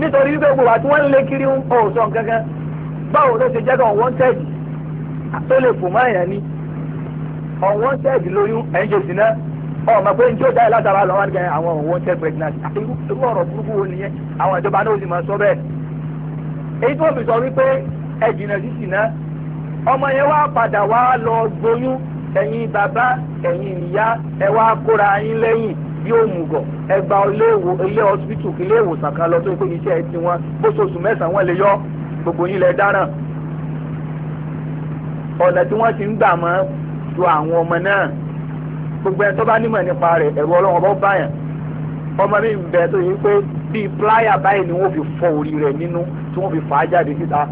nítorí wípé gbogbo àti wọ́n ń lé kiri ń kọ́ sọ gangan báwo ló ṣe jẹ́ kí unwanted tó lè fò máa yàn ni unwanted lóyún ẹ̀ńjẹ̀ sí náà ọmọ pé njó dáì látara lọ́wọ́ ní àwọn unwanted pregnancy irú ọ̀rọ̀ burúkú wo nìyẹn àwọn ìjọba náà ó sì máa sọ bẹ́ẹ̀ èyí tó fi sọ wípé ẹ jìnnà sí sí náà ọmọ yẹn wá padà wá lọ gboyún ẹ̀yin bàbá ẹ̀yin ìyá ẹ wá kóra yín lẹ́yìn yóò mú gọ̀ ẹ gba ilé hospital ilé ìwòsàn kan lọ tó pé iṣẹ́ ti wọn bó ṣoṣù mẹ́sàn-án wọn lè yọ gbogbo yín lẹ dáràn ọ̀nà tí wọ́n ti ń gbà mọ́ ju àwọn ọmọ náà gbogbo ẹni tó bá nímọ̀ nípa rẹ̀ ẹ̀rù ọlọ́wọ́n bọ́ báyàn ọmọ mi ń bẹ tó yẹ pé bíi pláyà báyìí ni wọ́n fi fọ orí rẹ̀ nínú tí wọ́n fi fà á jáde síta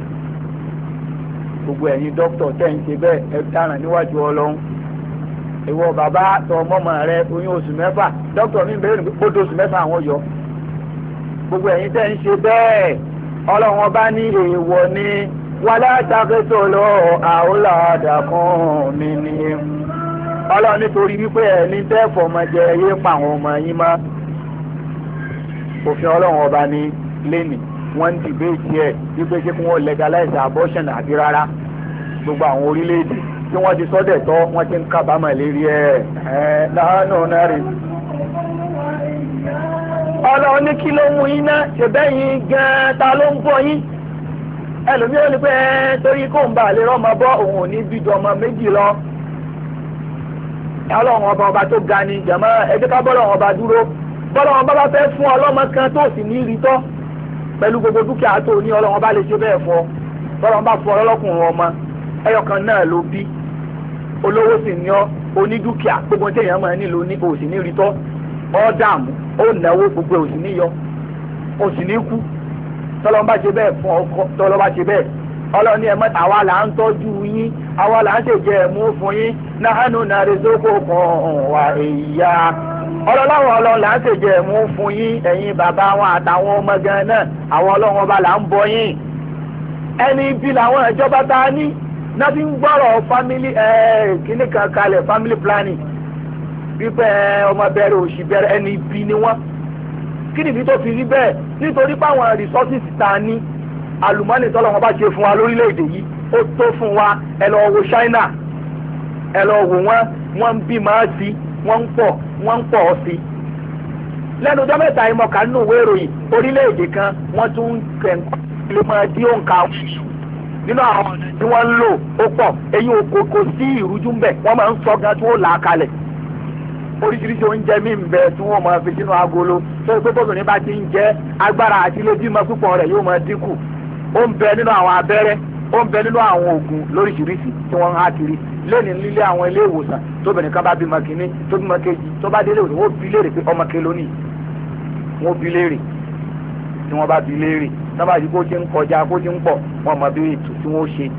gbogbo ẹ̀yin dókítà tẹ̀ ń ṣe bẹ́ẹ̀ ẹ dáràn níwájú ọlọ́run ìwọ bàbá tọ ọmọ rẹ oyún oṣù mẹ́fà dókítà mi bẹ̀rẹ̀ pé ó dóṣù mẹ́fà àwọn yọ gbogbo ẹ̀yin tẹ̀ ń ṣe bẹ́ẹ̀ ọlọ́run ọba ní èèwọ̀ ni wàlá taqtulu awladakum mi ni ọlọ́run nítorí wípé ẹni tẹ́ fọmọ jẹ yé pa àwọn ọmọ yín mọ́ òfin ọlọ́run ọba ní lẹ́nìí wọ́n ń dìbéètì ẹ̀ wípé ṣé kí wọ́n legalize abortion àbí rárá gbogbo àwọn orílẹ̀-èdè tí wọ́n ti sọ́dẹ̀ tọ́ wọ́n ti ń kábàámọ̀ lérí ẹ̀ lánàá náà rè. ọlọ́run ní kí ló mú yín náà ṣèbẹ́yìn gan-an ta ló ń bọ́ yín ẹlòmíràn ní pé torí kó ń bà lè rọ́mọ bọ́ òun ò ní bí ju ọmọ méjì lọ ọlọ́run ọba tó ga ni jàmọ́ ẹjẹ́ ká bọ́lọ́run ọba dúró bọ́lọ́run ọba bá fẹ́ fún ọlọ́mọ kan tó sì ní rí tọ́ pẹ̀lú gbogbo dúkìá tó ní ọlọ́run ọba lè ṣe bẹ́ẹ̀ fọ́ bọ́lọ́run bá fún ọlọ́kùnrin ọmọ ẹyọkan náà ló bí olówó sì ní ọ onídúkìá gbogbo téèyàn máa nílò ní òsì ní rí tọ́ ọ́ dààmú ó náwó gbogbo òsì ní yọ òsì ní kú tọ́lọ́run bá ṣe bẹ́ẹ̀ fún ọkọ tọ́lọ́run bá ṣe bẹ́ẹ̀ ọlọ́ni ẹ̀mọ́ àwa là ń tọ́jú yín àwa là ń ṣèjẹ ẹ̀mú fún yín nahanu narzuqukum wa iyya ọlọ́láwọ̀ ọlọ́run là ń ṣèjẹ ẹ̀mú fún yín ẹ̀yin bàbá wọn àtàwọn ọmọ gan náà àwọn ọlọ́run ọba là ń bọ yín ẹni bí làwọn ìjọba tá a ní náà fi ń gbọ́rọ̀ family kíní kan kalẹ̀ family planning wípé ọmọ bẹ̀rẹ̀ òṣì bẹ̀rẹ̀ ẹni bí ni wọ́n kí nìbí tó fi rí bẹ́ẹ̀ nítorí pé àwọn resources tá a ní àlùmọ́nì tọ́lọ́ wọn bá ṣe fún wa lórílẹ̀‐èdè yìí ó tó fún wa ẹ lọ wo China ẹ lọ wò wọ́n ń bí máa sí wọ́n ń pọ̀ sí. lẹ́nu ọjọ́ mẹ́ta ìmọ̀ká nínú ìwé ìròyìn orílẹ̀‐èdè kan wọ́n tún ń kẹ̀ǹkọ́ lè máa dí òǹkà nínú àwọn tí wọ́n ń lò ó pọ̀ èyí kò sí ìrújú ń bẹ̀ wọ́n máa ń sọ gan tí wọ́n là á kalẹ̀ oríṣiríṣi oúnjẹ mi ń bẹ tí wọ́n máa fi sínú agolo tó pé bóbìnrin bá ti ń jẹ agbára àti ilé bímọ púpọ̀ rẹ̀ yóò máa dínkù ó ń bẹ nínú àwọn abẹ́rẹ́ ó ń bẹ nínú àwọn oògùn lóríṣiríṣi tí wọ́n ń há kiri lẹ́ni nílé àwọn ilé ìwòsàn tóbìnrin kan bá bímọ kínní tó bímọ kejì tó bá délé òní wọ́n bi léèrè pé ọmọ ke lónìí wọ́n bi léèrè tí wọ́n bá bi léèrè sábà yìí kó ti ń kọjá kó ti ń pọ̀ wọ́n mọ bí ètò tí wọ́n ṣe.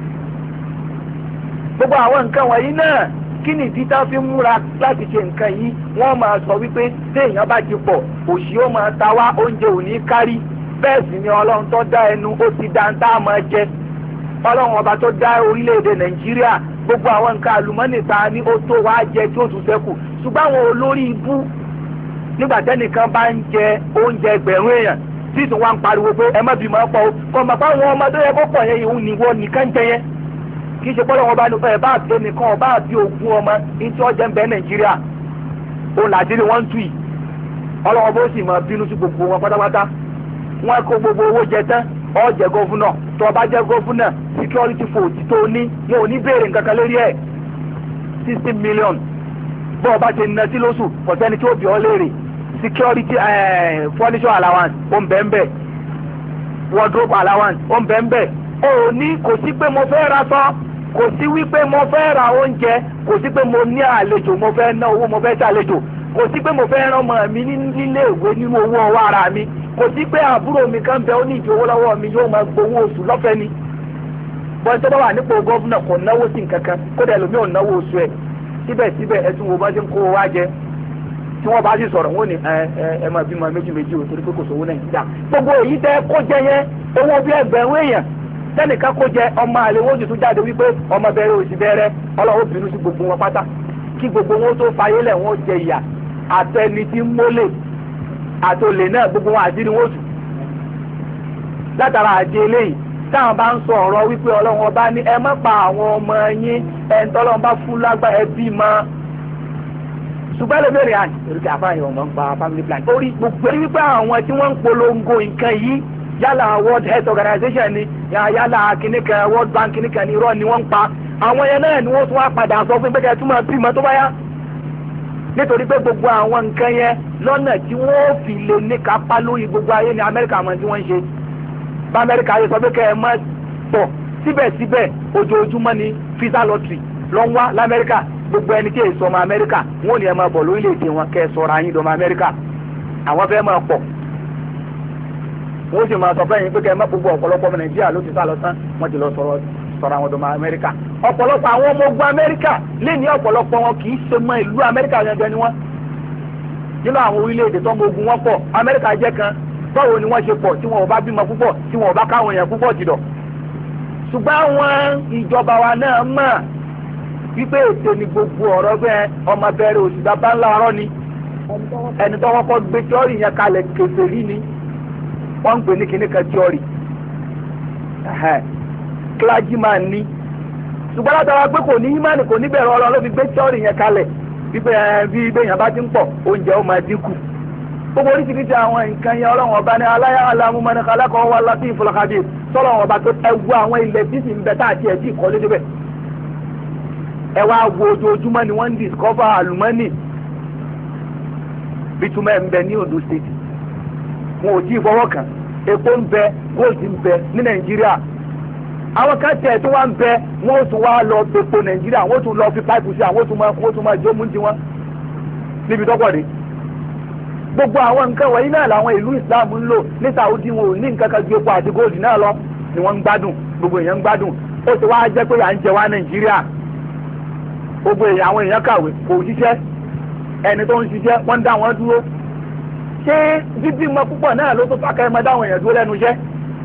gbogbo àwọn nǹkan wọ̀nyí náà kí ni ìdí tá fi múra láti ṣe nǹkan yìí wọ́n máa sọ wípé téèyàn bá ti pọ̀ òṣì ó máa ta wá oúnjẹ ò ní kárí bẹ́ẹ̀ sì ni ọlọ́run tó dá ẹnu ó ti dá ń tá a máa jẹ ọlọ́run ọba tó dá orílẹ̀-èdè nàìjíríà gbogbo àwọn nǹkan àlùmọ́nì ta ni ó tó wá jẹ tí ó tún ṣẹ́kù ṣùgbọ́n àwọn olórí ibú nígbà tẹ́nìkan bá ń jẹ oúnjẹ ẹgbẹ̀rún èèyàn tí ìtún wá ń pariwo pé ẹ má bí máa pọ̀ o kò mọ̀ pé àwọn ọmọ tó yẹ kó pọ̀ yẹn ìhun nìwọ nìkan jẹ yẹn kì í ṣe pọ́lọ́ wọn bá ní ẹ bá àbí ẹnìkan ọba àbí ogún ọmọ ní tí wọ́n jẹ́ ń bẹ nàìjíríà òun làdírí wọ́n ń tù yìí ọlọ́wọ́ bó sì máa bínú sí gbogbo wọn pátápátá wọ́n kó gbogbo owó jẹ tán ó jẹ́ gọ́fúnà tó o bá jẹ́ gọ́fúnà security force tó ní wọn ò ní béèrè nǹkan kan lórí ẹ̀ 60 million bó o bá ṣe ná sí lóṣù kò sẹ́ni tí ó bí ọ léèrè security furniture allowance ó ń bẹ ń bẹ wardrobe allowance ó ń bẹ ń bẹ ó ní kò sí pé mo fẹ́ ra sọ kò sí wípé mo fẹ́ ra oúnjẹ kò sí pé mo ní àlejò mo fẹ́ ná owó mo fẹ́ ṣàlejò kò sí pé mo fẹ́ rán ọmọ mi nílé ìwé nínú owó ọwọ́ ara mi kò sí pé àbúrò mi kan bẹ ó ní ìdí owó lọ́wọ́ mi yóò máa gbowó oṣù lọ́fẹ̀ẹ́ ni bọ́n tó bá wà nípò gọ́fúnà kò náwó sí nǹkan kan kódà ẹlòmíì ò náwó oṣù ẹ̀ síbẹ̀síbẹ̀ ẹ̀sùn wo bá ṣe ń kó wá jẹ tí wọ́n bá sì sọ̀rọ̀ wọ́n ní ẹ máa bímọ méjì o torí pé kò sówó nàìjíríà gbogbo èyí tẹ́ kó jẹ yẹn owó bí ẹgbẹ̀rún èèyàn tẹ́nìkan kó jẹ ọmọ àlè wọ́n jù tún jáde wípé ọmọ bẹ̀rẹ̀ òsì bẹ̀rẹ̀ ọlọ́wọ́ bínú sí gbogbo wọn pátá kí gbogbo wọn tó fayé lẹ̀ wọ́n jẹ ìyà àtẹni tí ń mólè àtòlè náà gbogbo wọn àdírí wọn tù látara àjẹ eléyìí táwọn bá ń sọ ọ̀rọ̀ wípé ọlọ́run ọba ní ẹ má pa àwọn ọmọ yín ẹni tọ́lọ́run bá fún lágbá ẹbí mọ́ ṣùgbọ́n lè bèrè àná èrìkà àfáàyàn ọmọ ń pa family plan orí gbogbo wípé àwọn tí wọ́n ń polongo nǹkan yìí yálà World Health Organization ni yálà kìnìkan World Bank kìnìkan ni irọ́ ni wọ́n ń pa àwọn yẹn náà ni wọ́n tún wá padà sọ fún pẹ́kẹ́ túmọ̀ bímọ tó bá yá nítorí pé gbogbo àwọn nǹkan yẹn lọ́nà tí wọ́n fi lè ní kápá lórí gbogbo ayé ní Amẹ́ríkà mọ̀ tí wọ́n ń ṣe bá Amẹ́ríkà yẹ sọ pé kẹ́ ẹ mọ́ pọ̀ síbẹ̀síbẹ̀ ojoojúmọ́ ni visa lottery lọ ń wá l'Amẹ́ríkà gbogbo ẹni tí èso ọmọ Amẹ́ríkà wọn ò ní ẹ máa bọ̀ lórílẹ̀‐èdè wọn kẹ́ ẹ sọ̀rọ̀ ayín dọ́mọ Amẹ́ríkà àwọn fẹ́ máa pọ̀ wọ́n sì máa sọ fẹ́ yín pé kẹ́ ẹ má gbogbo ọ̀pọ̀lọpọ̀ ọmọ Nàìjíríà ló ti sá lọ tán wọ́n ti lọ sọ̀rọ̀ àwọn ọmọ Amẹ́ríkà ọ̀pọ̀lọpọ̀ àwọn ọmọ ogun Amẹ́ríkà lé ní ọ̀pọ̀lọpọ̀ wọn kì í ṣe mọ ìlú Amẹ́ríkà gangan ni wọ́n nínú àwọn orílẹ̀-èdè tó ń ogun wọn pọ̀ Amẹ́ríkà jẹ́ kan báwo ni wọ́n ṣe pọ̀ tí wọn ò bá bímọ púpọ̀ tí wọn ò bá káwọn èèyàn púpọ̀ jìdọ̀ ṣùgbọ́n àwọn ìjọba wa náà mọ̀ wípé ètò ni gbogbo ọ̀rọ̀ bẹ́ẹ̀ ọmọ bẹ̀rẹ̀ oṣù bàbá ńlá ọ̀rọ̀ ni ẹni tó kọ́kọ́ gbé tíọ́rì yẹn kalẹ̀ kèfèrí ni wọ́n ń pè ní kíní kan tíọ́rì clergyman ni ṣùgbọ́n látara pé kò ní ìmánì kò ní bẹ̀rù Ọlọ́run ló fi gbé tíọ́rì yẹn kalẹ̀ wípé bí ibèèyàn bá ti ń pọ̀ oúnjẹ ó máa dínkù gbogbo oríṣiríṣi àwọn nǹkan yẹn Ọlọ́run ọba ní aláyá alámúmọ́ni kálákọ̀ọ́ wà láti ìfọlọ́kadì sọ́lọ́run ọba tó ẹwu àwọn ilẹ̀ tí sì ń bẹ táàtì ẹ̀ tí ìkọ́lé débẹ̀ ẹ wá wo ojoojúmọ́ ni wọ́n ń discover àlùmọ́nì bitumen ń bẹ ní Ondo State wọn ò tí ì fọwọ́ kàn epo ń bẹ gold ń bẹ ní Nàìjíríà àwọn kan tẹ̀ tó wá ń bẹ wọ́n ó tún wá lọ epo Nàìjíríà wọ́n ó tún lọ fi páìpù sí àwọn ó tún máa jó mú tiwọn níbi tọ́pọ̀ dé gbogbo àwọn nǹkan wọ̀nyí náà làwọn ìlú Islam ń lò ní Saudi wọn ò ní nǹkan kan ju epo àti gold náà lọ ni wọ́n ń gbádùn gbogbo èèyàn ń gbádùn ó ti wá jẹ́ pé à ń jẹ wá Nàìjíríà gbogbo èèyàn àwọn èèyàn kàwé kò ṣiṣẹ́ ẹni tó ń ṣiṣẹ́ wọ́n ń dá wọn dúró ṣé bíbímọ púpọ̀ náà ló tó fàkà ẹ máa dáwọn èèyàn dúró lẹ́nu iṣẹ́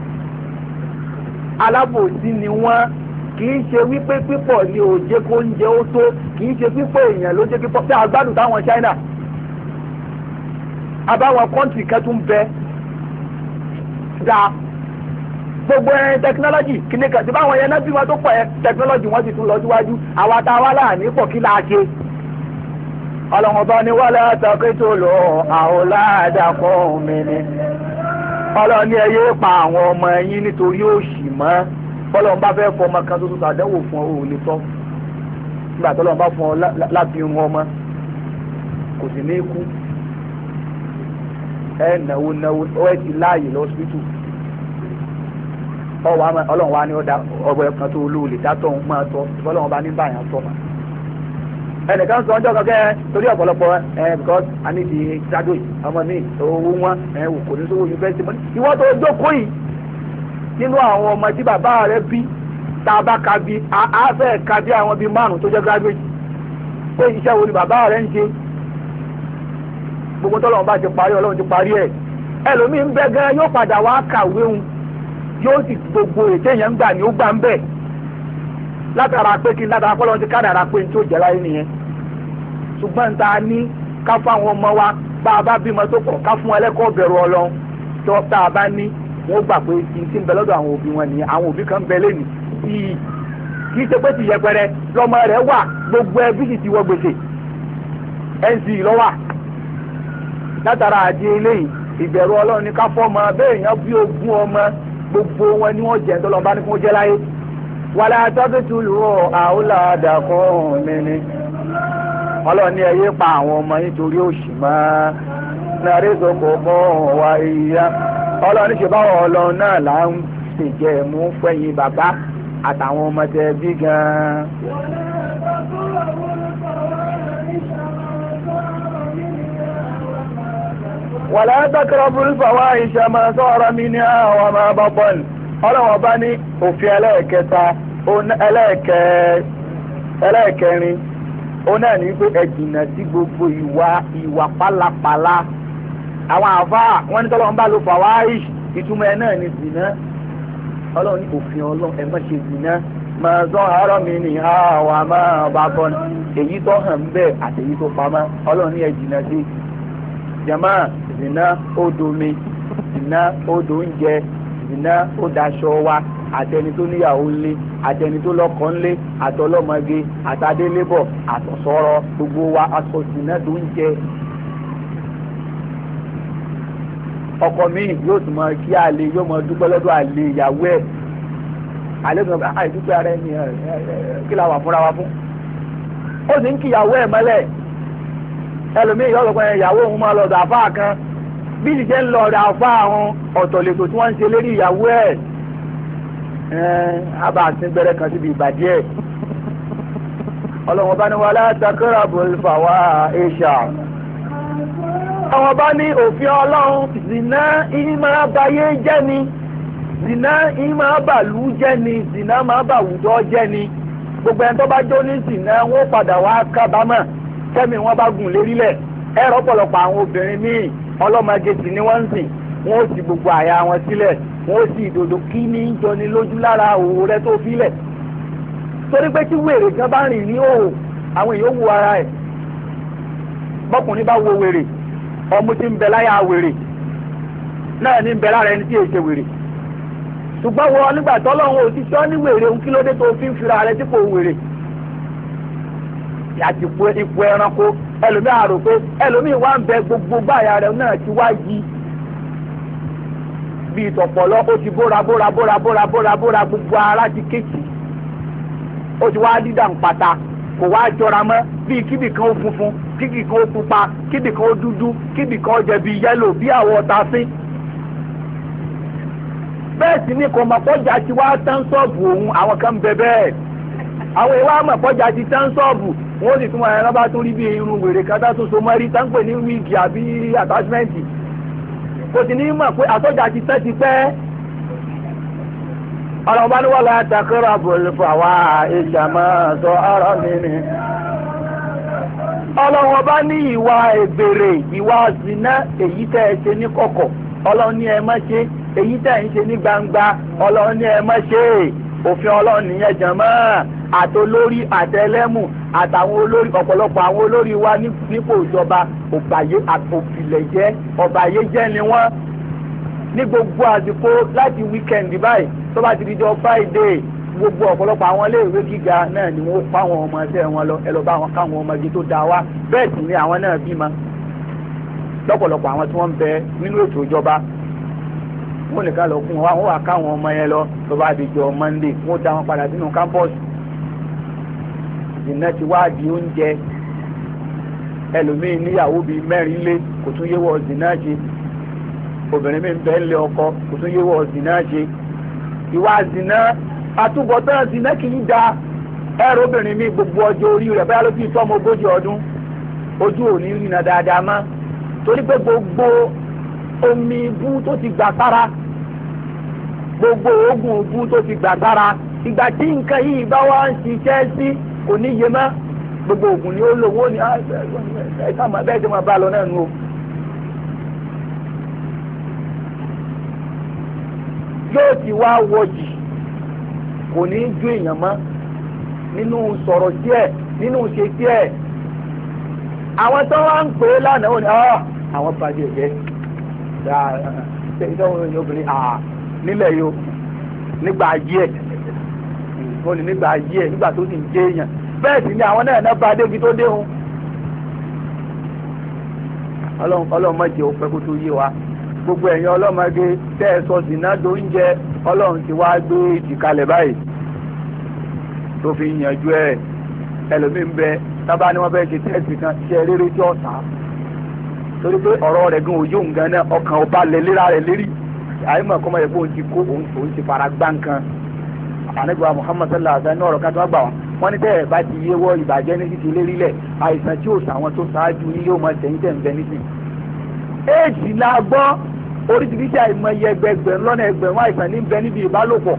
alábòsí ni wọ́n kì í ṣe wípé pípọ̀ ni ò jẹ́ kó ń jẹ ó tó kì í ṣe pípọ̀ èèyàn ló jẹ́ pípọ̀ tí àgbàdùn táwọn China àbáwọn kọ́ńtì kẹ́tù ń bẹ dáa gbogbo tẹkinọ́lọ́jì kìíní kan tí báwọn yẹn náà bí wọn tó pọ̀ tẹkinọ́lọ́jì wọn ti tún lọ síwájú àwa tá a wá láàánú pọ̀ kí láà ṣe. ọlọ́run bá ní wọlé àtàkùtù lọ àwòládàkọ́ mi ni ọlọ́run ní ẹ yé pa àwọn ọmọ yín nítorí òṣì mọ́ bọ́lọ́run bá fẹ́ fọ ọmọ kan tó tún ṣàdánwò fún ọ ò lè tọ́ nígbà tó lọ́run bá fún ọ láti irun ọmọ kò sì ní kú ẹ náwó ó ẹ ti láàyè lọ́sibítù ọwọ́ ọlọ́run wa ní ọ̀dà ọ̀bọ̀ ẹ̀kan tó olóòlè dátọ̀ ń máa tọ́ ọlọ́run bá ní báyà tọ́ ma. ẹnìkan sọ ọjọ́ kankan torí ọ̀pọ̀lọpọ̀ because I need the graduate ọmọ mi owó wọn kò ní sówó yunifásitì mọ́ni. ìwọ́n tó jókòó yìí nínú àwọn ọmọ tí bàbá rẹ bí tá a bá ka bí a fẹ́ ka bí àwọn bíi márùn tó jẹ́ graduate pé iṣẹ́ wo ni bàbá rẹ ń ṣe gbogbo tọ́lọ́run bá ti parí ọlọ́run ti parí ẹ̀ ẹlòmíín bẹ́ gan yóò padà wá kàwé òun yóò sì gbogbo ètò èèyàn ń gbà ní ó gbà ń bẹ̀ látara pé kí látara pé lọ́wọ́ ti kádàrá pé tí ó jẹ́ láyé nìyẹn ṣùgbọ́n ta ní ká fún àwọn ọmọ wa bá a bá bímọ tó pọ̀ ká fún ẹlẹ́kọ̀ọ́ bẹ̀rù Ọlọ́run tó tá a bá ní wọ́n gbà pé kí n ti ń bẹ lọ́dọ̀ àwọn òbí wọn nìyẹn àwọn òbí kan bẹ lẹ́nu kì í ṣe pé ti yẹpẹrẹ lọ́mọ rẹ̀ wà gbogbo ẹbí sì ti wọ gbèsè nc lọ́wà látara àdí eléyìí ìbẹ̀rù Ọlọ́run ní ká fọ́ ọmọ bẹ́ẹ̀ yẹn bí ogún ọmọ gbogbo wọn ni wọ́n jẹ́ ńtọ́lọ́mbá ní kó jẹ́ láyé wàlá tọ́kítù lù ọ́ àwòlà àdàkùn mi ni Ọlọ́run ní ẹ yé pa àwọn ọmọ yín torí òṣì mọ́ nàrí ìsopọ̀ mọ́ wa ìyá Ọlọ́run ní ṣe báwọn Ọlọ́run náà là ń ṣèjẹ́ mú fẹ́yìn bàbá àtàwọn ọmọ tẹ bí gan-an. wàlá taqrabul fawahisha ma zahara minha wa ma batan ọlọ́wọ́n bá ní òfin ẹlẹ́ẹ̀kẹta ẹlẹ́ẹ̀kẹrin ó náà ní pé ẹ jìnnà sí gbogbo ìwà pálapàla àwọn àfáà wọn ní tọ́lọ́wọ́n bá lo fawahish ìtumọ̀ ẹ̀ náà ní zìnà ọlọ́run ní òfin ọlọ́run ẹ má ṣe zìnà ma zahara minha wa ma batan èyí tó hàn bẹ́ẹ̀ àti èyí tó pamọ́ ọlọ́run ní ẹ jìnnà sí jama zina odò mi zina odò oúnjẹ zina ó daṣọ wa àtẹni tó níyàwó ńlé àtẹni tó lọ́kọ ńlé àtọlọ́mọge àtàdélébọ̀ àtọ̀sọ́rọ̀ gbogbo wa aṣọ zina tó ń jẹ. ọkọ mi yóò tún mọ kí àlè yóò mọ dúpẹ́ lọ́dọ̀ àlè ìyàwó ẹ̀ àlè mi àìdúpẹ́ ara ẹni kí la wà fúnra wa fún. ó sì ń kí ìyàwó ẹ̀ mọ́lẹ̀ ẹlòmíì yóò lọ pé ìyàwó òun máa lọ́dọ̀ àfáà kan bí ìṣe ń lọ ọ̀dọ̀ àfáà àwọn ọ̀tọ̀lẹ̀tọ̀ tí wọ́n ń ṣe lérí ìyàwó ẹ̀ àbá àti gbẹrẹ kan síbi ìbàdí ẹ̀. ọlọ́wọ́n bá ní wala taqrabul fawahisha. àwọn bá ní òfin ọlọ́run zina ìmọ̀ abayé jẹ́ ni zina ìmọ̀ abàlú jẹ́ ni zina máa bàwùjọ jẹ́ ni gbogbo ẹni tó bá jó ní zina wọ́n padà wá kábàámọ̀ tẹ́mi wọ́n bá gùn lérílẹ̀ ẹ̀rọ pọ̀lọpọ̀ àwọn obìnrin míì ọlọ́mọge sì ni wọ́n ń sìn wọ́n ó sì gbogbo àyà wọn sílẹ̀ wọ́n ó sì ìdòdò kí ní jọni lójú lára òwò rẹ tó filẹ̀ torí pé tí wèrè kan bá rìn ní òwò àwọn èèyàn wo ara ẹ̀ bọ́kùnrin bá wo wèrè ọmú tí ń bẹ láyà wèrè náà ní ń bẹ lára ẹni tí èsè wèrè ṣùgbọ́n wọ nígbà tọ́lọ́run ò ti sọ ní wèrè ń kí ló dé tó fi ń fira rẹ dípò wèrè àti ipò ẹranko ẹlòmíì àrò pé ẹlòmíì wá ń bẹ gbogbo báyà rẹ náà ti wá yí bí ìtọ̀pọ̀lọ́ ó ti bóra gbogbo ara ti kéèkì ó ti wá dídà ń pata kò wá jọra mọ́ bí kíbì kan ó funfun kíbì kan ó pupa kíbì kan ó dúdú kíbì kan ó jẹ bí yẹ́lò bí àwọ̀ tafín. bẹ́ẹ̀ sì ni kò mọ̀ pọ́jà ti wá tán sọ́ọ̀bù òun àwọn kan bẹ bẹ́ẹ̀ àwọn ìwà mọ̀ pọ́jà ti tán sọ́ọ̀bù wọ́n sì tún ẹran bá tún rí bí irun wèrè kan tó so mọ́rí tá ń pè ní wíìgì àbí àtàṣmẹ́ǹtì kò sì ní mọ̀ pé àtọ́jà ti tẹ́ ti pẹ́. ọ̀rọ̀ bá ní wọ́n lọ àtàkùrọ̀ àbòlùfọ̀ àwa ìjàmọ́ sọ ọ̀rọ̀ mi ni. ọlọ́run bá ní ìwà ègbèrè ìwà zina èyí tẹ́ ẹ ṣe ní kọ̀kọ̀ ọlọ́run ní ẹ má ṣe èyí tẹ́ ẹ ń ṣe ní gbangba ọlọ́run ní ẹ má ṣe òfin ọlọ́run nìyẹn jàmọ́ àtolórí àtẹlẹ́mù àtàwọn olórí ọ̀pọ̀lọpọ̀ àwọn olórí wa nípò ìjọba òfìlẹ̀jẹ́ ọ̀bàyéjẹ́ ni wọ́n ní gbogbo àsìkò láti wíkẹ̀ndì báyìí tó bá ti di jọ Friday gbogbo ọ̀pọ̀lọpọ̀ àwọn iléèwé gíga náà ni wọ́n pa àwọn ọmọ ẹsẹ̀ wọn lọ ẹ lọ bá wọn káwọn ọmọge tó dáa wá bẹ́ẹ̀ sì ni àwọn náà bímọ lọ́pọ̀lọpọ̀ àwọn tí wọ́n ń bẹ nínú ètò ìjọba wọ́n nìkan lọ fún wọn wà káwọn ọmọ yẹn lọ tó bá di jọ Monday wọ́n dá wọn padà sínú campus ìná ti wá di oúnjẹ ẹlòmíín níyàwó bíi mẹ́rin lé kò tún yé wọ zina ṣe obìnrin mi ń bẹ ń lé ọkọ kò tún yé wọ zina ṣe ìwà zina àtúbọ̀tán zina kì í da ẹ̀rọ obìnrin mi gbogbo ọjọ́ orí rẹ̀ báyà ló fi tọ́mọ 40 ọdún ojú ò ní rìnà dáadáa mọ́ torí pé gbogbo omi ibú tó ti gbà sára gbogbo oògùn ibú tó ti gbà sára ìgbà tí nǹkan yìí bá wá ń ṣiṣẹ́ sí kò ní yé mọ́ gbogbo oògùn ni ó lò wọ́n ní ẹ̀ka máa bẹ́ẹ̀ tí wọ́n bá lọ náà nù o. yóò ti wá wọ̀jì kò ní í ju èèyàn mọ́ nínú sọ̀rọ̀ sí ẹ̀ nínú ṣe sí ẹ̀ àwọn tó wá ń pè é lánàá ò ní àwọn bàjẹ́ jẹ́ ìdánwò obìnrin nílẹ̀ yìí o nígbà ayé ẹ̀ wọ́n ní nígbà ayé ẹ̀ nígbà tó sì ń jẹ́ èèyàn bẹ́ẹ̀ sì ni àwọn náà bá débi tó dé hun ọlọ́run má jẹ́ òpẹ́ kó tó yé wa gbogbo ẹ̀yin ọlọ́mọge tẹ́ ẹ sọ sí náà dóúnjẹ ọlọ́run ti wá gbé ìdìkalẹ̀ báyìí tó fi yanjú ẹ̀ ẹlòmíín bẹ tábà ni wọ́n fẹ́ ṣe tẹ́sì kan ṣe rere tí ọ̀sà torí pé ọ̀rọ̀ rẹ̀ gan òjò nǹkan náà ọkàn ọba lẹ́lẹ́ra rẹ̀ lérí àyèmọ̀ kọ́mọ yẹ kó òun ti kó òun ti fara gbá nǹkan ànígbà Muhammad sallallahu alaihi wasallam ní ọ̀rọ̀ kan tó wá gbà wọ́n ní tẹ́ ẹ̀ bá ti yéwọ́ ìbàjẹ́ ní títí lérí lẹ̀ àìsàn tí ò sàwọn tó ṣáájú ní yóò máa tẹ̀yìn tẹ̀ ń bẹ nísìn. éèjì la gbọ́ oríṣiríṣi àìmọye ẹgbẹgbẹ̀rún lọ́nà ẹgbẹ̀rún àìsàn ní bẹ níbi ìbálòpọ̀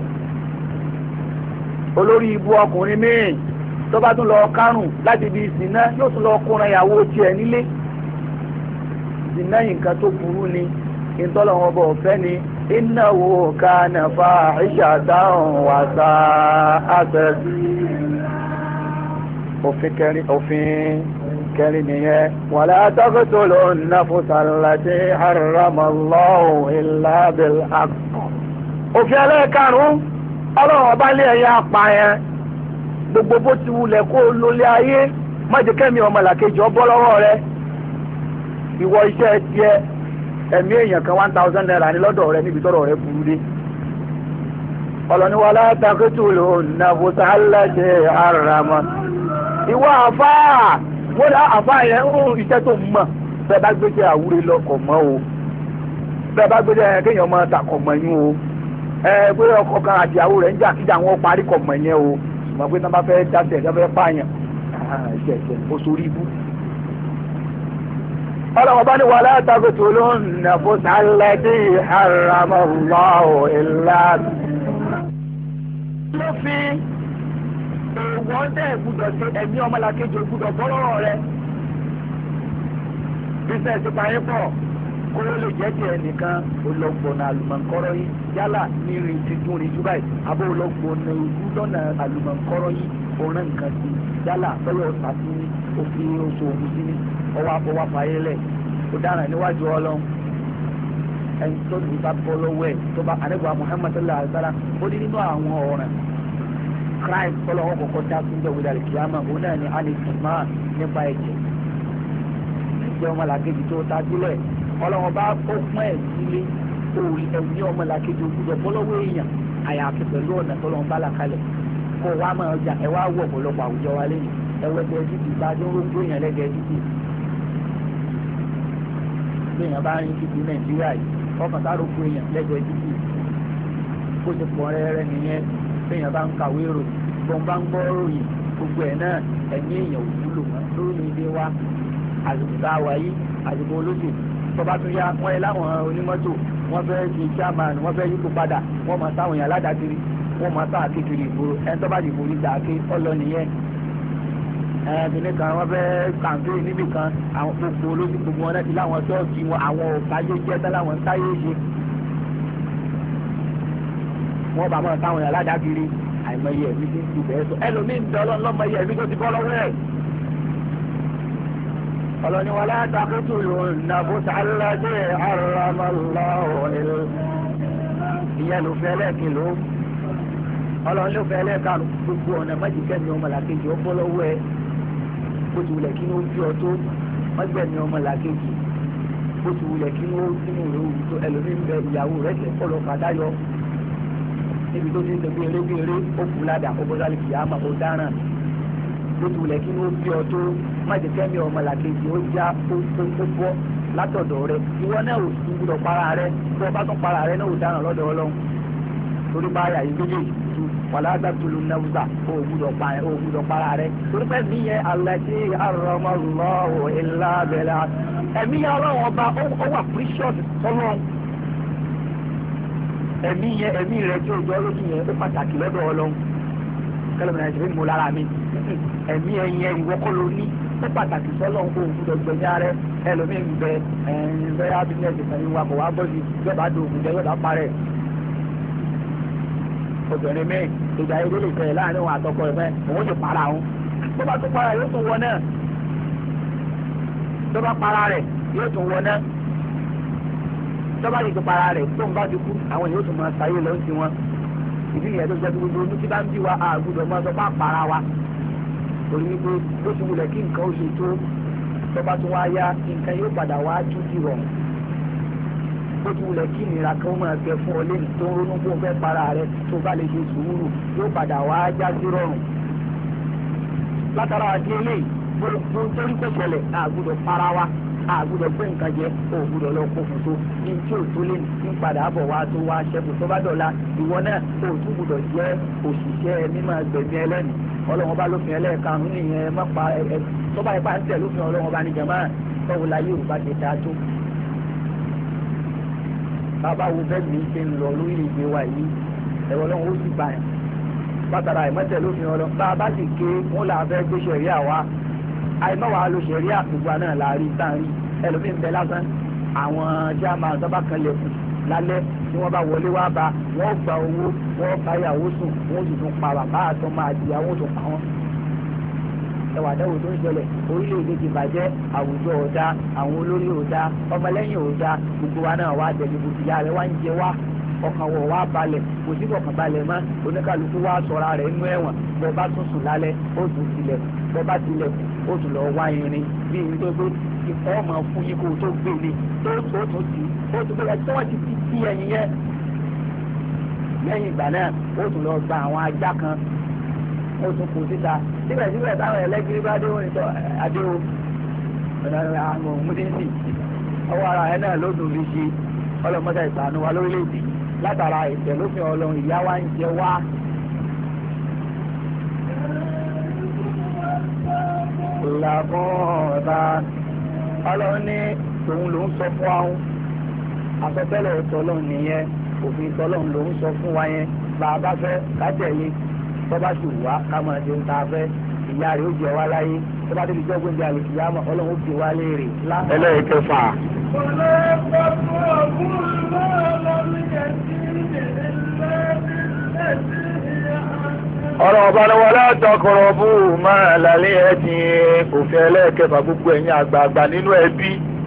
olórí ibu ọkùnrin míì tó bá tún lọ kárùn láti ibi ìsìnná yóò tún lọ kóran ìyàwó tiẹ̀ nílé ìsìnná yìí nǹkan tó burú ni ìtọ́lọ́wọ́n bọ̀ fẹ́ ni innahu kana fahishatan wa sa'a sabila òfin kẹrin nìyẹn wala taqtulun nafsa allati harrama Allahu illa bil haqq òfin ẹlẹ́ẹ̀karùn-ún ọlọ́run ọba lé ẹ̀yà apààyàn gbogbo bó ti wulẹ̀ kó o lólé ayé má jẹ́ kẹ́mi ọmọlàkejì ọ bọ́ lọ́wọ́ rẹ ìwọ iṣẹ́ tiẹ̀ ẹ̀mí èèyàn kan 1000 naira ní lọ́dọ̀ rẹ níbi tọ́rọ̀ rẹ burú dé ọlọ́ni wala taqtulu nafsa allati harrama ìwọ àfáà wọ́n dá àfáà yẹn ń iṣẹ́ tó mọ̀ bẹ́ẹ̀ bá gbé jẹ́ àwúrẹ́ lọ́kọ̀ mọ́ o bẹ́ẹ̀ bá gbé jẹ́ kéèyàn máa takọ̀ mọ́ yín o pé ọkọ kan àti ìyàwó rẹ̀ ń jà kíjà wọn parí kọ̀ mọ́ yẹn o ṣùgbọ́n pé tí wọ́n bá fẹ́ dáṣẹ̀ tí wọ́n fẹ́ pààyàn ṣẹ̀ṣẹ̀ ó sórí ibú. ọlọ́wọ́n bá ní wala taqtulu nafsa allati harrama Allahu illa lófin wọ́n dẹ̀ gbúdọ̀ ṣe ẹ̀mí ọmọlàkejì gbúdọ̀ bọ́lọ́rọ̀ rẹ̀ bísẹ̀sì pààyàn pọ̀ kó lè jẹ́ tiẹ̀ nìkan olóògbọ̀nà àlùmọ̀ǹkọ́rọ́ yìí yálà ní rin titun rin jùbáì abó olóògbọ̀nà ojúdọ́nà àlùmọ̀ǹkọ́rọ́ yìí òun nǹkan sí yálà bẹ́ẹ̀ ọ̀sà sí ní òfin oṣù òun sí ní ọwọ́ àfàyẹ́lẹ̀ ó dára níwájú ọlọ́run ẹni tó ní bá bọ́ lọ́wọ́ ẹ̀ tó bá àdébọ̀ Muhammad sallallahu alaihi wasallam ó ní nínú àwọn ọ̀ràn crime tọ́lọ́ wọn kọ̀ọ̀kan dá sí ìjọba ìdàlẹ̀ kìámà òun náà ní alìsìmá nípa ẹ̀jẹ̀ ìjẹ́ ọmọlàkejì tó ta sílẹ̀ ọlọ́wọ́n bá ó pọ́n ẹ̀ sílé òòrì ẹ̀mí ọmọlàkejì òkúdọ̀ bọ́lọ́wọ́ èèyàn àyàfi pẹ̀lú ọ̀nà tọ́lọ́wọ́n bá là kalẹ̀ kó wá máa ọjà ẹ wá wọ̀ ọ̀pọ̀lọpọ̀ àwùjọ wa lẹ́yìn ẹwẹ́gbẹ́ títì bá dé orógbó èèyàn lẹ́gẹ̀ẹ́ títì bí èèyàn bá rìn títì Nàìjíríà yìí ọkàn sáró kó èèyàn lẹ́gẹ̀ẹ́ títì kó ti pọ̀ rẹ́rẹ́ nìyẹn bí èèyàn bá ń kàwé ròyìn tó ń bá ń gbọ́ ròyìn gbogbo ẹ̀ náà ẹ̀mí èèyàn ò wúlò mọ́ lórílẹ̀-èdè wa àsìkò tá a wà yìí àsìkò olóṣèlú tọba tún yá wọn ẹ láwọn onímọ́tò wọn fẹ́ ṣe chairman wọn fẹ́ yípo padà wọn máa sáwọn èèyàn aládàkiri wọn máa sáà kékeré ìgboro ẹni tọ́ba dìbò ní dàáké ọlọ nìyẹn ẹ̀ẹ́dínlẹ́ kan wọ́n fẹ́ kàǹpé níbì kan àwọn gbogbo olóṣèlú gbogbo wọn náà ti láwọn ṣọ́ọ̀ṣì wọn àwọn òkáyé jẹ́ tán láwọn táyé ṣe wọn bá máa sáwọn èèyàn aládàkiri àìmọye ẹ̀mí tí ń ti bẹ́ẹ̀ sọ ẹlòmíín ń dọ́lọ́ lọ́mọye ẹ̀mí tó ti bọ́ lọ́wọ́ ẹ̀ ọlọ́ni wala taqtulu nafsa allati harrama Allahu ìyẹn ló fẹ́ lẹ́ẹ̀kì ló ọlọ́ni ló fẹ́ lẹ́ẹ̀ka gbogbo ọ̀nà májìkẹ́mi ọmọlàkejì ó bọ́ lọ́wọ́ ẹ̀ bó ti wulẹ̀ kí ní ó fi ọ tó májìkẹ́mi ọmọlàkejì bó ti wulẹ̀ kí ní ó sínú rẹ̀ òwú tó ẹlòmíín bẹ ìyàwó rẹ̀ tẹ̀ kọ́ lọ fàdáyọ níbi tó ti ń tẹ̀gbé eré ó kú ládàá ó bọ́ sálì kìámà ó dáràn bó ti wulẹ̀ kí ní ó fi ọ tó májèkẹ́mi ọmọlàkejì ó já ó bọ́ látọ̀dọ̀ rẹ ìwọ náà ò sí gbúdọ̀ para rẹ tó o bá tún para rẹ náà ò dáràn lọ́dọ̀ Ọlọ́run torí bá yà yìí méjèèjì tu wàlá gbàtúlù náwùsà ó gbúdọ̀ para rẹ torí pé mí yẹ allati harrama Allahu illa billah ẹ̀mí yẹ Ọlọ́run ọba ó wà precious Ọlọ́run ẹ̀mí yẹ ẹ̀mí rẹ tí ó jọ lójú yẹn ó pàtàkì lọ́dọ̀ Ọlọ́run kẹlẹ́mi náà ṣe mú lára mi ẹ̀mí ẹ̀yẹ ìwọ́kọ́ ló ní ó pàtàkì sọ́lọ́ ń kó òkúdọ̀ gbẹ̀yà rẹ ẹlòmíín bẹ bẹ́ẹ̀ ábílẹ̀sì kan ní wakọ̀ wá bọ́ sí yọ̀bá do òkúdọ̀ yọ̀bá parẹ́ obìnrin mi ìgbà yìí lè tẹ̀lé láàrin òun àtọkọ rẹ̀ mẹ́ òun ti para òun tó bá tún para yóò tún wọ náà tó bá para rẹ̀ yóò tún wọ náà tó bá yìí tún para rẹ̀ tó ń bá ti kú àwọn yóò tún máa sáyé lọ sí wọn ìdí ìyẹn tó jẹ́ gbogbo ojú tí bá ń bí wa àgùdọ̀ máa sọ bá para wa torí wípé ó ti wulẹ̀ kí nǹkan ó ṣe tó tó bá tún wá yá nǹkan yóò padà wá jú sí rọ̀ ó ti wulẹ̀ kí ìnira kan ó máa fẹ́ fún ọ lẹ́yìn tó ń ronú bó fẹ́ para rẹ tó bá lè ṣe sùúrù yóò padà wá já sí rọrùn látara àti eléyìí gbogbo torí pé ṣẹlẹ̀ àgùdọ̀ para wa àgùdọ̀ gbé nǹkan jẹ ògùdọ̀ lọ kó fún tó ní tí ò tó lé ní padà bọ̀ wá tó wá ṣẹ́kù tó bá dọ̀la ìwọ náà ò tún gbùdọ̀ jẹ́ òṣìṣẹ́ mímọ́ gbẹ̀mí ẹlẹ́nu ọlọ́wọ́n bá lófin ẹlẹ́ẹ̀karùn nìyẹn má pa ẹ tó bá ipá ń tẹ̀ lófin ọlọ́wọ́n bá ní jàmá tọ́wọ́ la yóò bá ṣe dáa tó. bàbá wo bẹ́ẹ̀ mi ṣe ń lọ lórílẹ̀-èdè wa yìí ẹ̀rọ ọlọ́wọ́n ó sì bá yẹn bàtàrà ìmọ̀tẹ̀ lófin ọlọ́wọ́n bá a bá sì ké wọn là fẹ́ gbé ṣẹ̀ríà wa àìmọ́ wàá lo ṣẹ̀ríà gbogbo àná láàrin sáàrin ẹlòmíín bẹ lásán àwọn tí a máa sábà kan lẹ̀kùn lálẹ́ tí wọ́n bá wọlé wá bá wọ́n gba owó wọ́n bá yàwó sùn wọ́n sì tún pa bàbá àtọ́ máa jìyà wọ́n tún pa wọ́n. ẹwà àdáwò tó ń ṣẹlẹ̀ orílẹ̀-èdè ti bàjẹ́ àwùjọ ọ̀dá àwọn olórí ọ̀dá ọmọlẹ́yìn ọ̀dá gbogbo wa náà wá jẹ̀bi gbogbo ìyá rẹ̀ wá ń jẹ wá ọkàn wọ̀ wá balẹ̀ kò sí kọ̀ọ̀kan balẹ̀ mọ́ oníkàlùkù wá sọ̀ra rẹ̀ nínú ẹ̀wọ̀n bọ́ bá tún sùn lálẹ́ ó tún tilẹ̀ bọ́ bá tilẹ̀ ó tún lọ wá irin bí irin tó gbé ìfọ́ ọmọ fún yín kó tó gbé ni tó tún tì ó tún gbé tí wọ́n ti ti ẹ̀yìn yẹn lẹ́yìn ìgbà náà ó tún lọ gba àwọn ajá kan ó tún kù síta síbẹ̀síbẹ̀ táwọn ẹlẹ́gìrì bá dé wọn ìtọ́ adéwò àwọn òmùdínsì ọwọ́ ara ẹ̀ náà ló dùn fi ṣe ọlọ́mọdé ìsànú wa lórílẹ̀‐èdè látara ìtẹ̀lófin ọlọ́run ìyá wa ń jẹ wá. làkọ́ọ̀ta ọlọ́run ní tòun ló ń sọ fún àwọn àsọtẹ́lẹ̀ ìtọ́lọ́run nìyẹn òfin ìtọ́lọ́run ló ń sọ fún wa yẹn bá a bá fẹ́ kájẹ̀yìn tó bá sì wá ká máa ṣe ń ta fẹ́ ìyá rẹ̀ ó jẹ wá láyé tó bá débi jọ́gbọ́n jẹ́ àlùkí yá mọ́ ọlọ́run ó fi wá léèrè. ẹlẹ́ẹ̀kẹfà. ọ̀rọ̀ ọba ni wọ́n látọkọ̀rọ̀ bú máa lálẹ́ ẹ̀ tí òfin ẹlẹ́ẹ̀kẹfà gbogbo ẹ̀yin àgbààgbà nínú ẹbí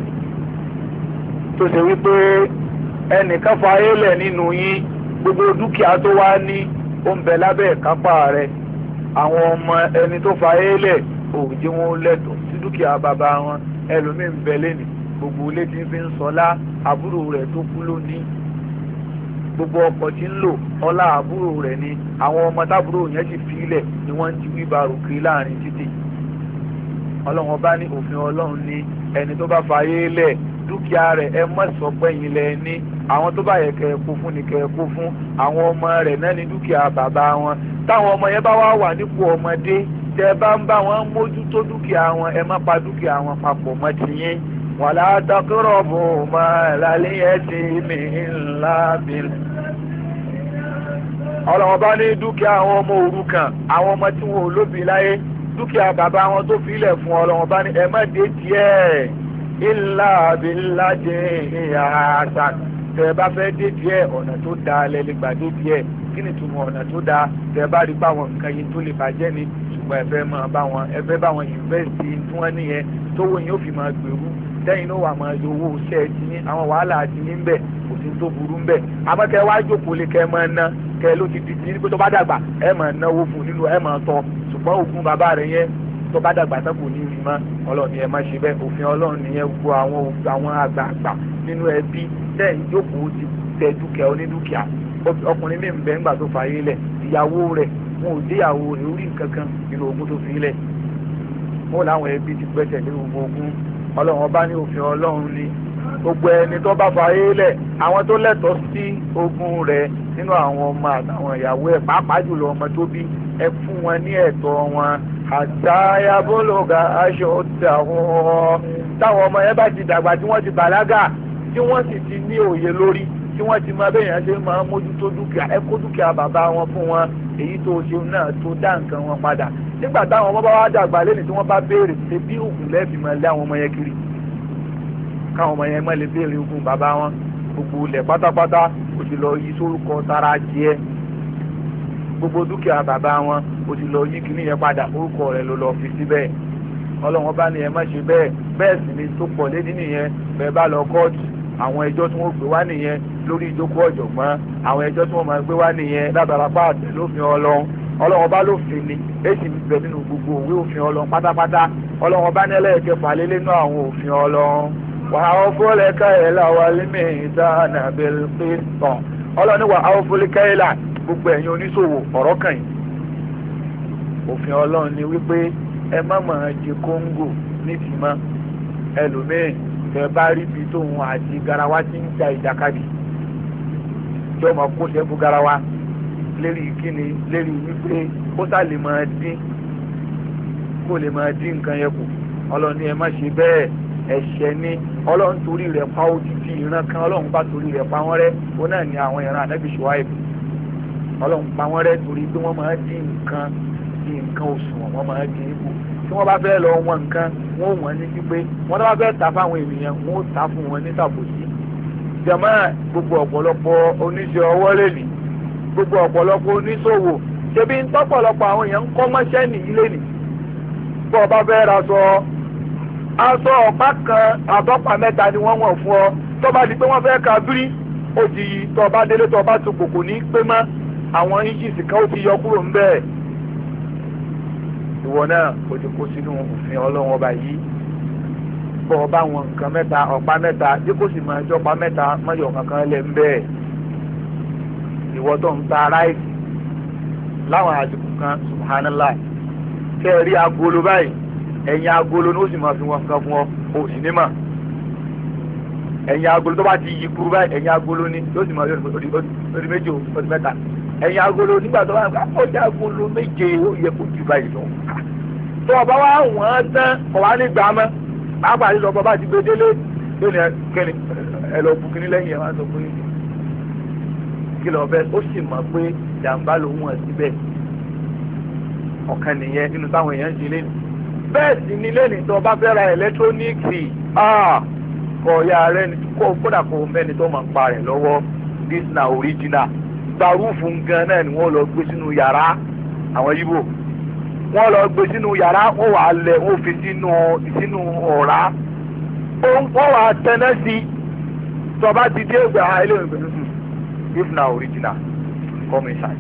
tó ṣe wípé ẹnìkan fa ayélẹ̀ nínú yín gbogbo dúkìá tó wá ní ó ń bẹ lábẹ́ ìkápá rẹ̀ àwọn ọmọ ẹni tó fa ayélẹ̀ òòjì wọn lẹ́tọ̀ọ́ sí dúkìá bàbá wọn ẹlòmíín bẹ lẹ́nì gbogbo ilé tí ń fi ń sọlá àbúrò rẹ̀ tó kú lónìí gbogbo ọkọ̀ tí ń lò ọlá àbúrò rẹ̀ ni àwọn ọmọ tábúrò yẹn sì fi ilẹ̀ ni wọ́n ń ti wíbarò kiri láàrin títì ọlọ́run ọba ní òfin ọlọ́run ní ẹni tó bá fa ayélẹ̀ dúkìá rẹ̀ ẹ mọ̀ sọ pé yín lẹ ní àwọn tó bá yẹ kẹ́ ẹ kó fún ni kẹ́ ẹ kó fún àwọn ọmọ rẹ̀ náà ní dúkìá bàbá wọn táwọn ọmọ yẹn bá wá wà nípò ọmọdé tẹ́ bá ń bá wọn mójútó dúkìá wọn ẹ má pa dúkìá wọn papọ̀ mọ́ tiyín wàlá taqrabu malal yatimi illa bil. ọlọ́wọ́n bá ní dúkìá àwọn ọmọ òrukàn àwọn ọmọ tí wọn ò lóbi láyé dúkìá bàbá wọn tó fi ilẹ̀ fún ọlọ́wọ́n bá ní ẹ má dé tiẹ̀ illa billati hiya ahsan tẹ́ bá fẹ́ dé díẹ̀ ọ̀nà tó dáa lẹ́lẹ́ gbà dé díẹ̀ kí ni túmọ̀ ọ̀nà tó dáa tẹ́ bá rí bá wọn nǹkan yìí tó lè bàjẹ́ ni ṣùgbọ́n ẹ fẹ́ bá wọn invest tí wọ́n níyẹn tówó yín ó fi máa gbèrú tẹ́yìn ló wà máa yọ owó iṣẹ́ ti ní àwọn wàhálà àti ní bẹ̀ kò sí tó burú bẹ̀ àmọ́ kẹ́ wá jókòó lé kẹ́ máa ná kẹ́ ló ti di ti ní pé tó bá dàgbà ẹ máa náwó fún nínú ẹ máa tọ́ ṣùgbọ́n ogún bàbá rẹ̀ yẹn tó bá dàgbà tán kò ní rí mọ́ ọlọ́run ni ẹ má ṣe bẹ́ẹ̀ òfin ọlọ́run nìyẹn gbogbo àwọn àgbààgbà nínú ẹbí tẹ́yìn jókòó ti tẹ dúkìá onídúkìá ọkùnrin mi ń bẹ ńgbà tó fàyè lẹ̀ ìyàwó rẹ̀ wọn ò déyàwó rẹ̀ orí nǹkan kan nínú ogún tó fi lẹ̀ wọn làwọn ẹbí ti gbẹ́sẹ̀ lé gbogbo ogún ọlọ́run ọba ní òfin ọlọ́run ni gbogbo ẹni tó bá fàyè lẹ̀ àwọn tó lẹ́tọ̀ọ́ sí ogún rẹ̀ nínú àwọn ọmọ àtàwọn ìyàwó ẹ̀ pàápàá jùlọ ọmọ tó bí ẹ fún wọn ní ẹ̀tọ́ wọn àtàyàbólóga aṣọ òtàwọn táwọn ọmọ yẹn bá ti dàgbà tí wọ́n ti bàlágà tí wọ́n sì ti ní òye lórí tí wọ́n ti máa bẹ́yàn ṣe máa mójútó dúkìá ẹ kó dúkìá bàbá wọn fún wọn èyí tó ṣe náà tó dá nǹkan wọn padà nígbà táwọn ọmọ bá wá dàgbà lẹ́nu tí wọ́n bá béèrè ṣe bí òògùn lẹ́ẹ̀fì máa lé àwọn ọmọ yẹn kiri káwọn ọmọ yẹn má lè béèrè ogún bàbá wọn gbogbo ilẹ̀ pátápátá kò sì lọ yí sórúkọ tara jẹ́ gbogbo dúkìá bàbá wọn kò sì lọ yí kíní yẹn padà orúkọ rẹ̀ ló lọ fi síbẹ̀ ọlọ́run bá ní ẹ má ṣe bẹ́ẹ̀ bẹ́ẹ̀ sì ni tó pọ̀ lédi nìyẹn bẹ́ẹ̀ bá lọ kóòtù àwọn ẹjọ́ tí wọ́n gbé wá nìyẹn lórí ìjókòó ọ̀jọ̀gbọ́n àwọn ẹjọ́ tí wọ́n máa gbé wá nìyẹn látara pààtẹ lófin ọlọ́run bá lófin ni èsì bẹ̀ nínú gbogbo òwe òfin ọlọ́run pátápátá ọlọ́run bá ní ẹlẹ́ẹ̀kẹfà lélẹ́ nínú àwọn òfin ọlọ́run wàá fọ́lẹ́ká ẹ̀ láwa límì ìdáná bẹ́ẹ̀ pé tán ọlọ́run ní wàá fọ́lẹ́ká ẹ̀ là gbogbo ẹ̀yin oníṣòwò ọ̀rọ̀ kàn yín òfin ọlọ́run ni wípé ẹ má máa jẹ kóńgò nídìí mọ́ ẹlòmíín tẹ bá rí ibi tóun àti garawa ti ń ja ìjàkadì tí ọmọ kó sẹ́fù garawa lérí kíni lérí wípé kó sá lè máa dín kó lè máa dín nǹkan yẹn kù ọlọ́run ní ẹ má ṣe bẹ́ẹ̀ ẹ̀ṣẹ̀ ni ọlọ́run torí rẹ̀ pa odidi ìran kan ọlọ́run bá torí rẹ̀ pa wọ́n rẹ́ ó náà ní àwọn ìran ànábì Ṣuaibu ọlọ́run pa wọ́n rẹ́ torí pé wọ́n máa dín nǹkan òṣùwọ̀n wọ́n máa dín ikú tí wọ́n bá fẹ́ lọ wọn nǹkan wọ́n wọ́n ní pípé wọ́n bá fẹ́ ta fáwọn ènìyàn wọ́n ta fún wọn ní tàbùsí. jàmá gbogbo ọ̀pọ̀lọpọ̀ oníṣẹ́ ọwọ́ lẹ́nì gbogbo ọ̀pọ̀lọpọ̀ oníṣòwò ṣebí ń tọ́pọ̀lọpọ̀ àwọn èèyàn ń kọ́ mọ́ṣẹ́ nìyí lẹ́nì. bọ́ ọ bá fẹ́ ra aṣọ ọ̀pá kan àtọ́pà mẹ́ta ni wọ́n wọ̀n fún ọ tó bá di pé wọ́n fẹ́ ka bírí ó ti tó bá délé tó bá tó kòkò ní pé mọ́ àwọn inches kan ó ti yọ kúrò ń bẹ́ẹ̀ ìwọ náà ó ti kó sínú òfin ọlọ́run ọba yìí bọ́ ọba àwọn nǹkan mẹ́ta ọ̀pá mẹ́ta tí kò sì máa jọ́pá mẹ́ta mọ́yọ̀ kankan lẹ̀ ń bẹ́ẹ̀ ìwọ tó ń ta ráìsì láwọn àsìkò kan subhanallah kẹ́ ẹ rí agolo báyìí ẹ̀yìn agolo ni ó sì máa fi wọn kan fún ọ o sì ní mà ẹ̀yìn agolo tó bá ti yí kúrú báyìí ẹ̀yìn agolo ni yóò sì máa yọ odi méje odi mẹ́ta ẹ̀yìn agolo nígbà tó bá ń gbà ọjà agolo méje ó yẹ kó ju báyìí lọ tó ọba wa wọ́n tán ọba ní gbà mọ́ pàápàá yìí lọ́kọ́ bá ti gbé délé lónìí kẹ́ni ẹ lọ bu kíní lẹ́yìn ẹ̀ máa sọ pé kí lọ bẹ́ẹ̀ ó sì mọ̀ pé jàǹbá ló wọ̀n síbẹ̀ ọ̀kan nìyẹn nínú táwọn èèyàn ń ṣe lẹ́nu bẹ́ẹ̀ sì ni lẹ́nu tó bá fẹ́ ra ẹ̀lẹ́tíróníìkì kọ̀ ya rẹ̀ kódà kó mẹ́ni tó máa ń pa rẹ̀ lọ́wọ́ this na original gbarúfù gan náà ni wọ́n lọ gbé sínú yàrá àwọn yíbò wọ́n lọ gbé sínú yàrá wọ́n wà lẹ̀ wọ́n fi sínú ọ̀rá wọ́n wà tẹ́ná sí tọba ti dé ìgbà eléyìí pẹ̀lú if na original come inside.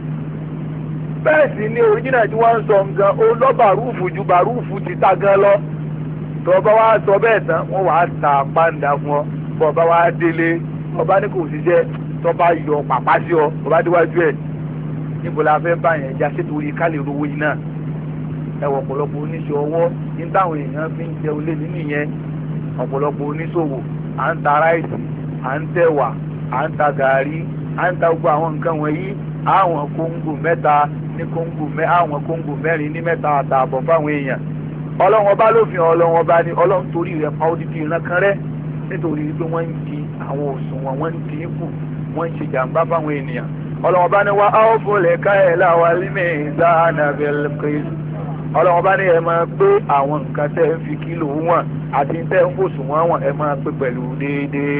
bẹ́ẹ̀ sì ni original tí wọ́n ń sọ nǹkan ó lọ bàrúfù ju bàrúfù ti ta gan lọ tọba wa sọ bẹ́ẹ̀ tán wọ́n wà á ta pàǹdà fún ọ bọ́ọ̀bá wa délé ọba ní kò ṣiṣẹ́ tọba yọ pàpà sí ọ ọba déwájú ẹ̀ níbo la fẹ́ bá yẹn já sétò orí ká lè rówó yìí náà ẹwọ ọ̀pọ̀lọpọ̀ oníṣẹ́ ọwọ́ ní táwọn èèyàn fi ń jẹun lé nínú ìyẹn ọ̀pọ̀lọpọ̀ oníṣòwò à ń ta ráìsì à ń tẹ̀wà à ń ta gàárì à ń ta gbogbo àwọn nǹkan wọ̀nyí àwọn kóńgò mẹ́ta ní àwọn kóńgò mẹ́rin ní mẹ́ta àtààbọ̀ fáwọn èèyàn ọlọ́run ọba lófin ọlọ́run ọba ní ọlọ́run torí rẹ̀ pa odidi ìran kan rẹ́ nítorí pé wọ́n ń di àwọn òṣùwọ̀n wọ́n ń dín kù wọ́n ń ṣe jàǹbá fáwọn ènìyàn ọlọ́run ọba ní wa awfu l-kayla wal-mizana bil-qist ọlọ́run bá ní ẹ máa pé àwọn nǹkan tẹ́ ń fi kílò wọn àti tẹ́ ń fòsùn wọn ẹ máa pé pẹ̀lú déédéé.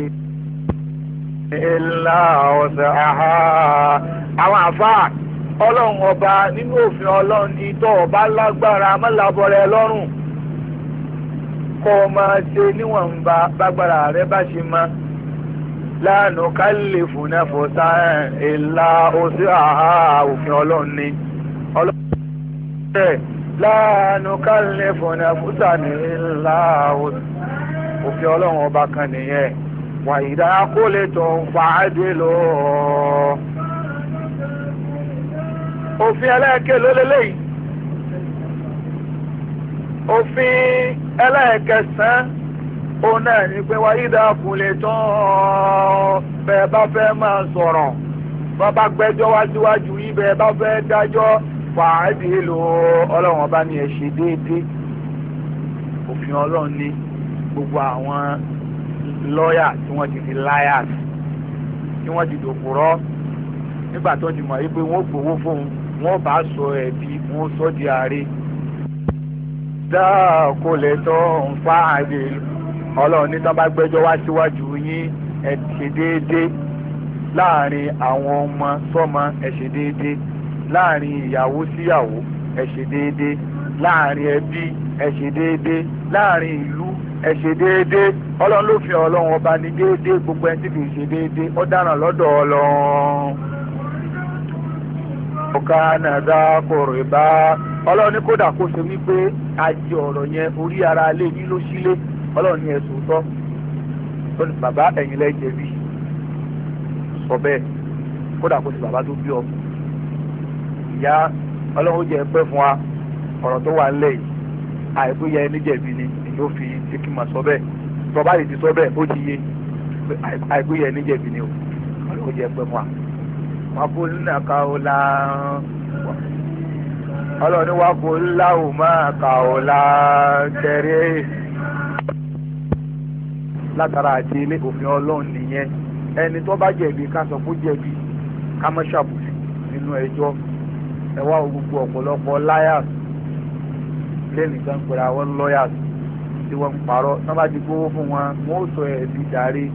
ilá ọ̀sẹ̀ àhá àwọn àfáà ọlọ́run ọba nínú òfin ọlọ́run ní tọ́ ọba lágbára mọ́lábọ̀rẹ́ lọ́rùn kọ́ ọ máa ṣe níwọ̀nba bágbára rẹ bá ṣe máa la nukallifu nafsan ilá ọ̀sẹ̀ àhá òfin ọlọ́run ní ọlọ́run bẹ́ẹ̀. La nukallifu nafsan illa òfin ọlọ́run ọba kan nìyẹn wa idha qultum fa'dilu òfin ẹlẹ́ẹ̀kẹ́ ló lélẹ́yìí òfin ẹlẹ́ẹ̀kẹsàn-án òun náà ní pé wa idha qultum bẹ́ẹ̀ bá fẹ́ máa sọ̀rọ̀ bá bá gbẹ́jọ́ wá síwájú yìí bẹ́ẹ̀ bá fẹ́ dájọ́ fàádìílò ọlọ́run ọba ní ẹ ṣe déédéé òfin ọlọ́run ní gbogbo àwọn lọ́ọ̀yà tí wọ́n ti di liars tí wọ́n ti dòkúrọ́ nígbà tó ti mọ̀ wípé wọ́n gbowó fóun wọ́n bá sọ ẹ̀bi wọ́n sọ di ààrẹ. dáa kò lè tó ń fàádìílò ọlọ́run ní tán bá gbẹ́jọ́ wá síwájú yín ẹ ṣe déédéé láàrin àwọn ọmọ sọ́mọ ẹ ṣe déédéé láàrin ìyàwó síyàwó ẹ ṣe déédéé láàrin ẹbí ẹ ṣe déédéé láàrin ìlú ẹ ṣe déédéé ọlọ́run ló fi ọlọ́run ọba ní déédéé gbogbo ẹni tí kì í ṣe déédéé ó dáràn lọ́dọ̀ ọlọ́run. ọ̀ka nàdá kọ̀rọ̀ ìbá ọlọ́run ní kódà kó ṣe wípé ajé ọ̀rọ̀ yẹn orí ara lé ní ló sílé ọlọ́run ní ẹ̀sùn tọ́ ó ní bàbá ẹ̀yin lẹ́ jẹ̀bi sọ bẹ́ẹ̀ kódà kó ṣe bàbá tó bí ọ ìyá ọlọ́run jẹ́ pẹ́ fún wa ọ̀rọ̀ tó wà nílẹ̀ yìí àìkú yẹ ẹni jẹ̀bi ni yóò fi ṣe kí n máa sọ bẹ́ẹ̀ tọ́ba yìí ti sọ bẹ́ẹ̀ ó ti yé àìkú yẹ ẹni jẹ̀bi ni ọlọ́run jẹ́ pẹ́ fún wa. wà kó nínú ká o la ọlọ́run ní wà kó láwù máa ká o la tẹ̀rẹ́ látara àti ilé òfin ọlọ́run nìyẹn ẹni tó bá jẹ̀bi ká sọ fún jẹ̀bi ká má ṣàbùsí nínú ẹjọ́ ẹ wá gbogbo ọ̀pọ̀lọpọ̀ liars lẹ́nu kan pẹ̀lú àwọn lawyers tí wọ́n ń parọ́ tí wọ́n bá ti gbówó fún wọn wọ́n ó sọ ẹ̀bí darí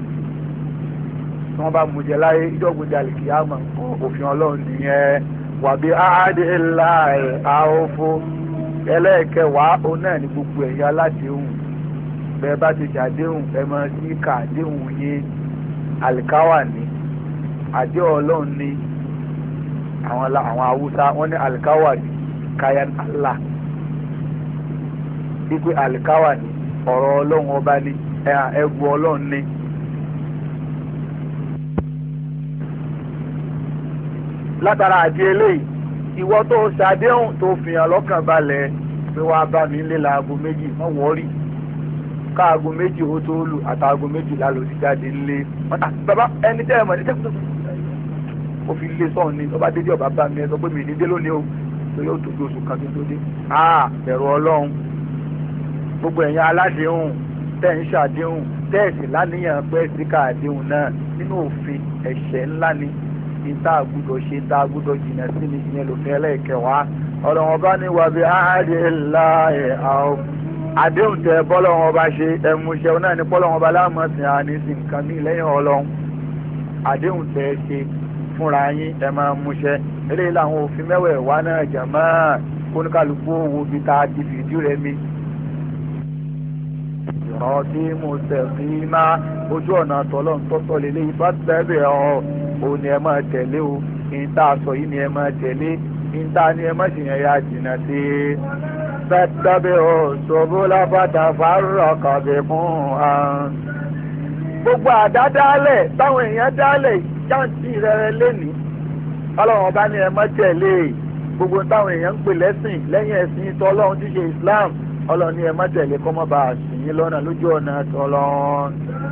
tí wọ́n bá mú jẹ láyé ìjọ́gbọ́jà lè kí á mọ̀ òfin ọlọ́run nìyẹn wàbí áádé ńlá ẹ̀ àófó ẹlẹ́ẹ̀kẹwàá òun náà ní gbogbo ẹ̀yà aládéhùn bẹ́ẹ̀ bá ti ṣàdéhùn ẹ máa sí kàdéhùn yín alikawani àdé ọlọ́run ní àwọn haúsá wọ́n ní alikawani kayan Allah wípé alikawani ọ̀rọ̀ ọlọ́run ọba ní ẹgbù ọlọ́run ní. látara àdé eléyìí ìwọ tó ṣàdéhùn tó fìyàn lọ́kàn balẹ̀ pé wàá bá mi lé láago méjì wọ́n wọ́ọ́rì káago méjì ó tó lù àtàago méjìlá ló ti jáde ńlé bàbá ẹni tẹ́ ẹ mọ̀ ní tẹ́kùtù ó fi lé sọ́ọ̀ ni ọba dédé ọba bá mi ẹ sọ pé mi ní dé lónìí o tó yóò tó bí oṣù kan tó dé bẹ̀rù ọlọ́run gbogbo ẹ̀yin aládéhùn tẹ́ ń ṣàdéhùn tẹ́ẹ̀sì láníyàn pé síkà àdéhùn náà nínú òfin ẹ̀ṣẹ̀ ńlá ni ìta àgùdọ̀ ṣe ìta àgùdọ̀ jìnnà sí ni ìyẹn lòfin ẹlẹ́ẹ̀kẹwàá ọ̀rọ̀ wọn bá ní wàbí áhàdé ńlá ẹ̀ àwọn àdéhùn tẹ bọ́lọ́wọ́n ọba ṣe ẹ̀múṣẹ́ náà ní bọ́lọ́wọ́n ọba láàmọ̀sìn àníṣe nǹkan ní lẹ́yìn ọlọ́run àdéhùn tẹ ṣe fúnra yín ẹ máa múṣẹ́ eléyìí làwọn òfin mẹ́wẹ̀ẹ̀wá náà jẹ̀ mọ́ kóníkàlùkù owó bí ta ti fìdí rẹ̀ mi. ìrántí mo tẹ̀sí má ojú ọ̀nà tọ́lọ́ ń tọ́tọ́ lélẹ́yìí bá tẹ́lẹ̀ òun ni ẹ máa tẹ̀lé o ìta sọ yìí ni ẹ máa tẹ̀lé ìta ni ẹ má sì yẹn ya jìnnà sí i. تتبعوا السبل فتفرق بكم عن gbogbo àdádálẹ̀ táwọn èèyàn dálẹ̀ jáǹtì rẹ̀ lẹ́nìí ọlọ́run ọba ní ẹ má tẹ̀lé gbogbo táwọn èèyàn ń pè lẹ́sìn lẹ́yìn ẹ̀sìn tọ́lọ́run tí ṣe Islam ọlọ́run ní ẹ má tẹ̀lé kọ́ mọ́ bá a sìn yín lọ́nà lójú ọ̀nà tọ́lọ́run.